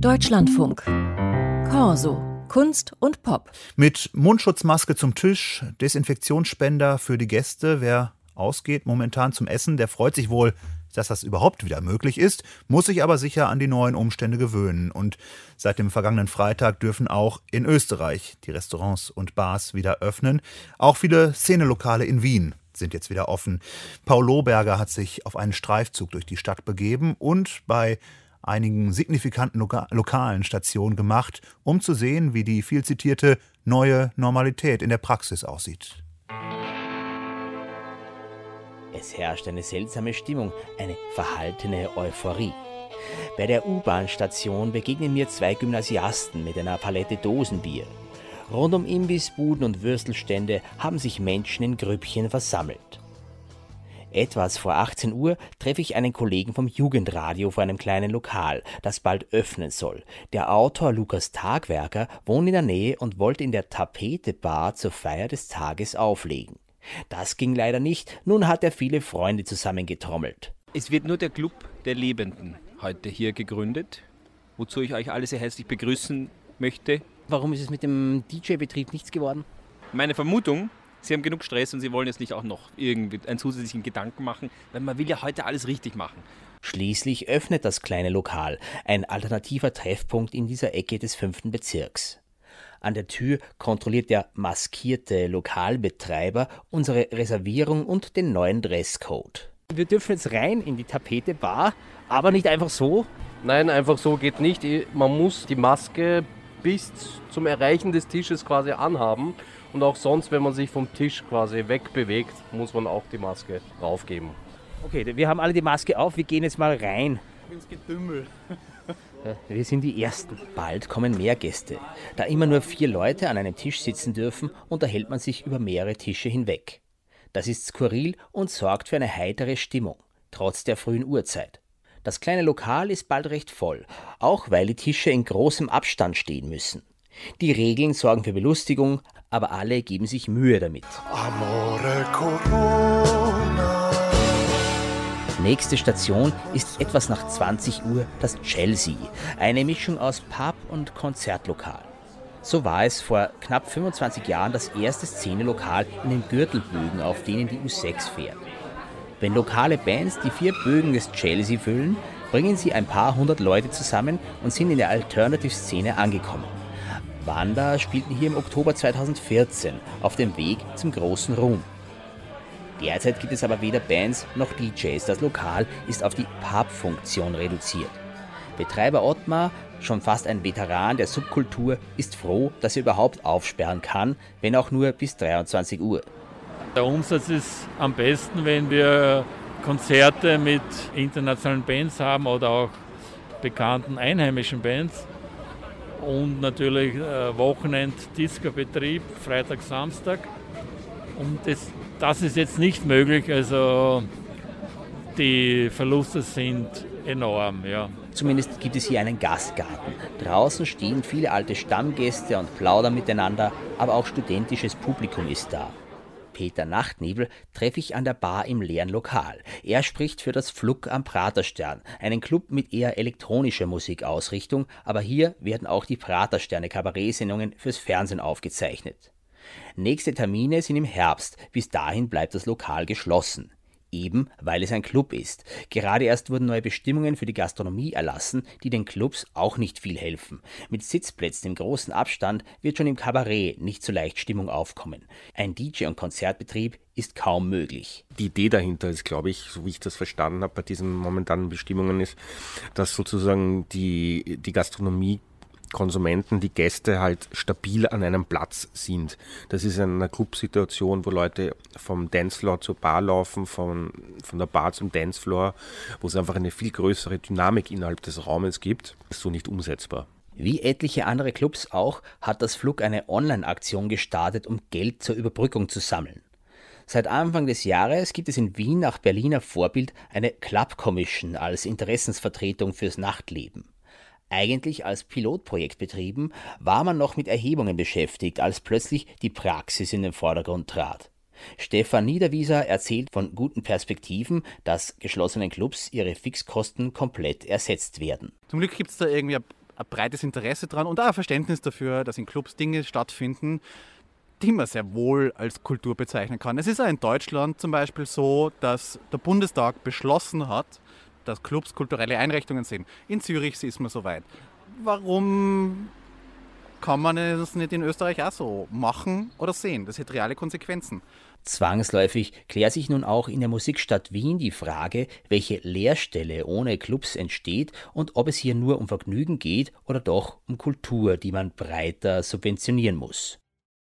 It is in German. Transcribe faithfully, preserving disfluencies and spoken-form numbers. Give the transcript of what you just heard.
Deutschlandfunk. Corso. Kunst und Pop. Mit Mundschutzmaske zum Tisch, Desinfektionsspender für die Gäste. Wer ausgeht momentan zum Essen, der freut sich wohl, dass das überhaupt wieder möglich ist, muss sich aber sicher an die neuen Umstände gewöhnen. Und seit dem vergangenen Freitag dürfen auch in Österreich die Restaurants und Bars wieder öffnen. Auch viele Szenelokale in Wien sind jetzt wieder offen. Paul Lohberger hat sich auf einen Streifzug durch die Stadt begeben und bei einigen signifikanten Loka- lokalen Stationen gemacht, um zu sehen, wie die viel zitierte neue Normalität in der Praxis aussieht. Es herrscht eine seltsame Stimmung, eine verhaltene Euphorie. Bei der U-Bahn-Station begegnen mir zwei Gymnasiasten mit einer Palette Dosenbier. Rund um Imbissbuden und Würstelstände haben sich Menschen in Grüppchen versammelt. Etwas vor achtzehn Uhr treffe ich einen Kollegen vom Jugendradio vor einem kleinen Lokal, das bald öffnen soll. Der Autor Lukas Tagwerker wohnt in der Nähe und wollte in der Tapete-Bar zur Feier des Tages auflegen. Das ging leider nicht, nun hat er viele Freunde zusammengetrommelt. Es wird nur der Club der Lebenden heute hier gegründet, wozu ich euch alle sehr herzlich begrüßen möchte. Warum ist es mit dem D J-Betrieb nichts geworden? Meine Vermutung: Sie haben genug Stress und Sie wollen jetzt nicht auch noch irgendwie einen zusätzlichen Gedanken machen, weil man will ja heute alles richtig machen. Schließlich öffnet das kleine Lokal, ein alternativer Treffpunkt in dieser Ecke des fünften Bezirks. An der Tür kontrolliert der maskierte Lokalbetreiber unsere Reservierung und den neuen Dresscode. Wir dürfen jetzt rein in die Tapete-Bar, aber nicht einfach so. Nein, einfach so geht nicht. Man muss die Maske bis zum Erreichen des Tisches quasi anhaben. Und auch sonst, wenn man sich vom Tisch quasi wegbewegt, muss man auch die Maske raufgeben. Okay, wir haben alle die Maske auf, wir gehen jetzt mal rein. Ins Getümmel. Ja, wir sind die Ersten. Bald kommen mehr Gäste. Da immer nur vier Leute an einem Tisch sitzen dürfen, unterhält man sich über mehrere Tische hinweg. Das ist skurril und sorgt für eine heitere Stimmung, trotz der frühen Uhrzeit. Das kleine Lokal ist bald recht voll, auch weil die Tische in großem Abstand stehen müssen. Die Regeln sorgen für Belustigung, aber alle geben sich Mühe damit. Amore Corona. Nächste Station ist etwas nach zwanzig Uhr das Chelsea, eine Mischung aus Pub und Konzertlokal. So war es vor knapp fünfundzwanzig Jahren das erste Szenelokal in den Gürtelbögen, auf denen die U sechs fährt. Wenn lokale Bands die vier Bögen des Chelsea füllen, bringen sie ein paar hundert Leute zusammen und sind in der Alternative-Szene angekommen. Wanda spielten hier im Oktober zweitausendvierzehn auf dem Weg zum großen Ruhm. Derzeit gibt es aber weder Bands noch D Js. Das Lokal ist auf die Pub-Funktion reduziert. Betreiber Ottmar, schon fast ein Veteran der Subkultur, ist froh, dass er überhaupt aufsperren kann, wenn auch nur bis dreiundzwanzig Uhr. Der Umsatz ist am besten, wenn wir Konzerte mit internationalen Bands haben oder auch bekannten einheimischen Bands. Und natürlich äh, Wochenend-Disco-Betrieb, Freitag, Samstag. Und das, das ist jetzt nicht möglich, also die Verluste sind enorm, ja. Zumindest gibt es hier einen Gastgarten. Draußen stehen viele alte Stammgäste und plaudern miteinander, aber auch studentisches Publikum ist da. Peter Nachtnebel treffe ich an der Bar im leeren Lokal. Er spricht für das Flug am Praterstern, einen Club mit eher elektronischer Musikausrichtung, aber hier werden auch die Pratersterne-Kabarett-Sendungen fürs Fernsehen aufgezeichnet. Nächste Termine sind im Herbst, bis dahin bleibt das Lokal geschlossen. Eben weil es ein Club ist. Gerade erst wurden neue Bestimmungen für die Gastronomie erlassen, die den Clubs auch nicht viel helfen. Mit Sitzplätzen im großen Abstand wird schon im Kabarett nicht so leicht Stimmung aufkommen. Ein D J- und Konzertbetrieb ist kaum möglich. Die Idee dahinter ist, glaube ich, so wie ich das verstanden habe bei diesen momentanen Bestimmungen, ist, dass sozusagen die, die Gastronomie Konsumenten, die Gäste halt stabil an einem Platz sind. Das ist eine Clubsituation, wo Leute vom Dancefloor zur Bar laufen, von, von der Bar zum Dancefloor, wo es einfach eine viel größere Dynamik innerhalb des Raumes gibt. Das ist so nicht umsetzbar. Wie etliche andere Clubs auch, hat das Flug eine Online-Aktion gestartet, um Geld zur Überbrückung zu sammeln. Seit Anfang des Jahres gibt es in Wien nach Berliner Vorbild eine Club Commission als Interessensvertretung fürs Nachtleben. Eigentlich als Pilotprojekt betrieben, war man noch mit Erhebungen beschäftigt, als plötzlich die Praxis in den Vordergrund trat. Stefan Niederwieser erzählt von guten Perspektiven, dass geschlossenen Clubs ihre Fixkosten komplett ersetzt werden. Zum Glück gibt es da irgendwie ein breites Interesse daran und auch ein Verständnis dafür, dass in Clubs Dinge stattfinden, die man sehr wohl als Kultur bezeichnen kann. Es ist auch in Deutschland zum Beispiel so, dass der Bundestag beschlossen hat, dass Clubs kulturelle Einrichtungen sind. In Zürich ist man so weit. Warum kann man das nicht in Österreich auch so machen oder sehen? Das hat reale Konsequenzen. Zwangsläufig klärt sich nun auch in der Musikstadt Wien die Frage, welche Leerstelle ohne Clubs entsteht und ob es hier nur um Vergnügen geht oder doch um Kultur, die man breiter subventionieren muss.